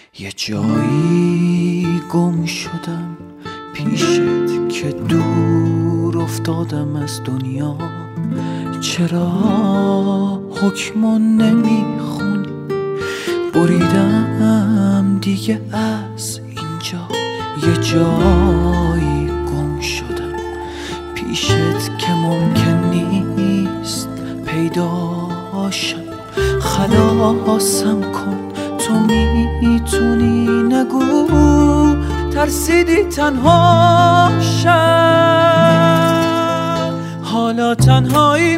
یه جایی گم شدم پیشت که دور افتادم از دنیا. چرا حکمو نمیخونی؟ بریدم دیگه از اینجا. یه جایی گم شدم پیشت که ممکن نیست پیداشم. خلاصم کن تو میتونی، نگو ترسیدی تنها شم. حالا تنهایی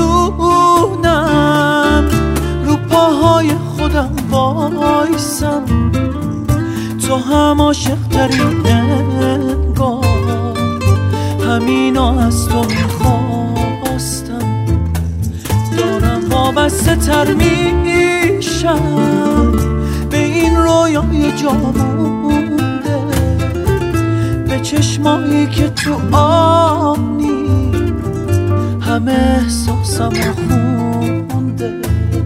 میتونم رو پاهای خودم وایسم. تو هم عاشق تری انگار، همینا از تو میخواستم. دارم وابسته تر میشم به این رویای جا مونده، به چشمایی که تو آنی همه احساسم خونده.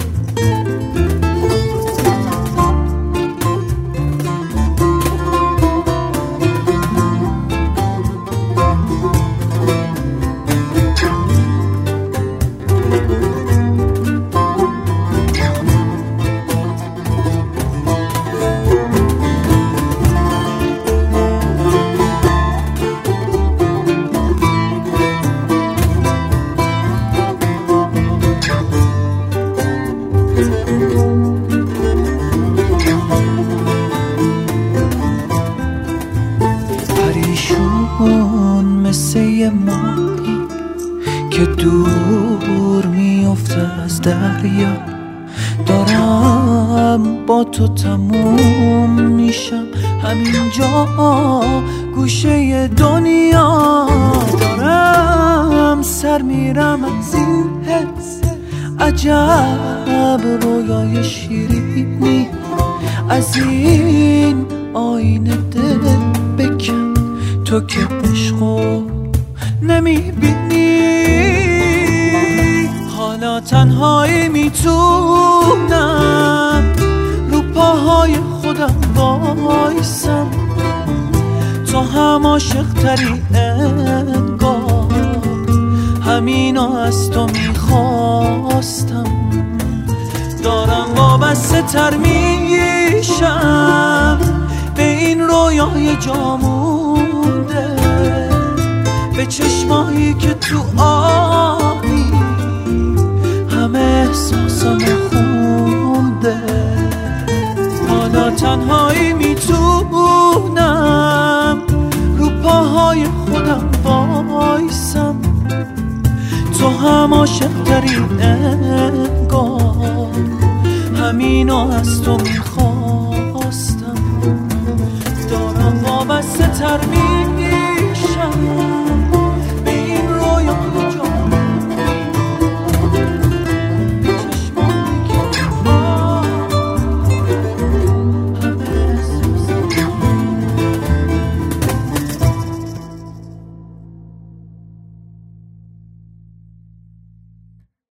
پریشون مثل یه ماهی که دور میفته از دریا. دارم با تو تموم میشم همینجا گوشه دنیا. دارم سر میرم از این حس، عجب رویای شیرینی. از این آینه دل بکن تو که عشقو نمیبینی. حالا تنهایی میتونم رو پاهای خودم وایسم. تو هم عاشق تری انگار، همینا از تو میخواستم. دارم وابسته تر میشم به این رویای جا مونده، به چشمایی که تو آبی همه احساسم خونده. حالا تنهایی میتونم رو پاهای خودم وایسم. تو هم عاشق تری انگار، همینا از تو میخواستم. دارم وابسته تر میگی